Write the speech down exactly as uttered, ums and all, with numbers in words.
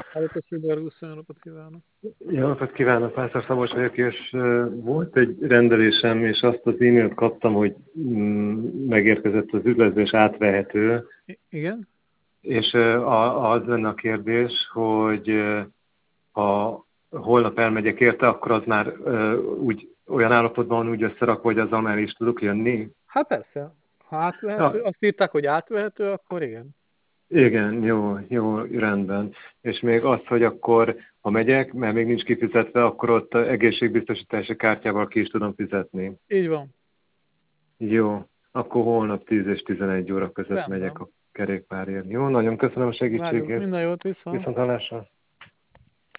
Hallott Szibarúsz, olyan napot kívánok. Jó napot kívánok, Pásztor Szabolcs vagyok, és uh, volt egy rendelésem, és azt az e-mailt kaptam, hogy mm, megérkezett az üdvözlés átvehető, I- igen? és uh, a- az lenne a kérdés, hogy uh, ha holnap elmegyek érte, akkor az már uh, úgy olyan állapotban van úgy összerakva, hogy azzal már is tudok jönni. Hát persze. Ha átvehető, Ja, azt írták, hogy átvehető, akkor igen. igen, jó, jó, rendben. És még az, hogy akkor, ha megyek, mert még nincs kifizetve, akkor ott egészségbiztosítási kártyával ki is tudom fizetni. Így van. Jó, akkor holnap tíz és tizenegy óra között megyek Rendben. a kerékpárért. Jó, nagyon köszönöm a Várjuk. segítségét. Minden jót vissza. Viszontlátásra.